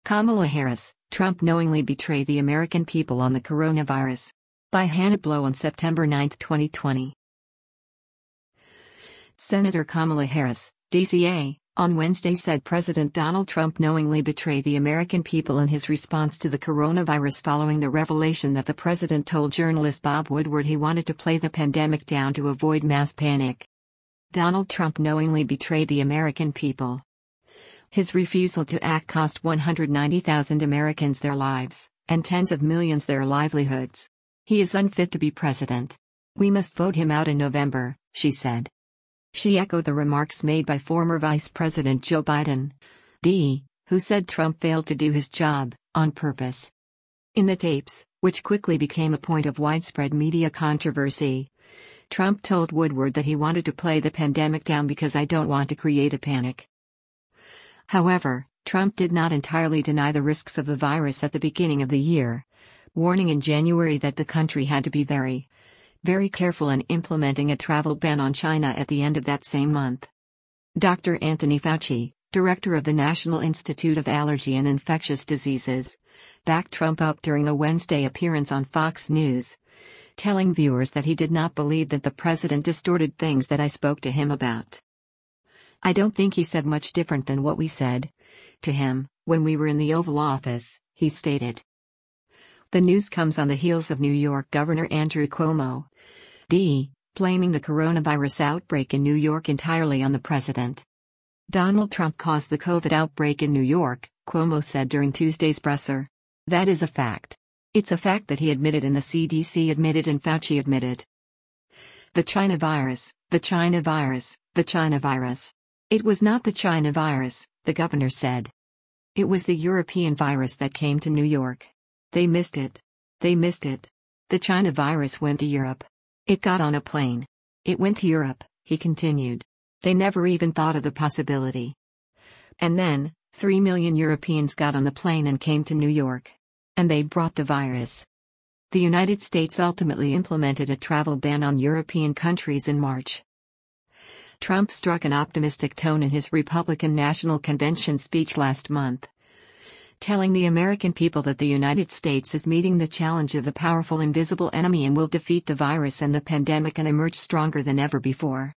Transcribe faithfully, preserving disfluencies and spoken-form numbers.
Kamala Harris, Trump knowingly betrayed the American people on the coronavirus. By Hannah Blow on September ninth, twenty twenty. Senator Kamala Harris, D C A, on Wednesday said President Donald Trump knowingly betrayed the American people in his response to the coronavirus following the revelation that the president told journalist Bob Woodward he wanted to play the pandemic down to avoid mass panic. Donald Trump knowingly betrayed the American people. His refusal to act cost one hundred ninety thousand Americans their lives, and tens of millions their livelihoods. He is unfit to be president. We must vote him out in November, she said. She echoed the remarks made by former Vice President Joe Biden, D, who said Trump failed to do his job, on purpose. In the tapes, which quickly became a point of widespread media controversy, Trump told Woodward that he wanted to play the pandemic down because I don't want to create a panic. However, Trump did not entirely deny the risks of the virus at the beginning of the year, warning in January that the country had to be very, very careful in implementing a travel ban on China at the end of that same month. Doctor Anthony Fauci, director of the National Institute of Allergy and Infectious Diseases, backed Trump up during a Wednesday appearance on Fox News, telling viewers that he did not believe that the president distorted things that I spoke to him about. I don't think he said much different than what we said to him when we were in the Oval Office, he stated. The news comes on the heels of New York Governor Andrew Cuomo, D, blaming the coronavirus outbreak in New York entirely on the president. Donald Trump caused the COVID outbreak in New York, Cuomo said during Tuesday's presser. That is a fact. It's a fact that he admitted and the C D C admitted and Fauci admitted. The China virus, the China virus, the China virus. It was not the China virus, the governor said. It was the European virus that came to New York. They missed it. They missed it. The China virus went to Europe. It got on a plane. It went to Europe, he continued. They never even thought of the possibility. And then, three million Europeans got on the plane and came to New York. And they brought the virus. The United States ultimately implemented a travel ban on European countries in March. Trump struck an optimistic tone in his Republican National Convention speech last month, telling the American people that the United States is meeting the challenge of the powerful invisible enemy and will defeat the virus and the pandemic and emerge stronger than ever before.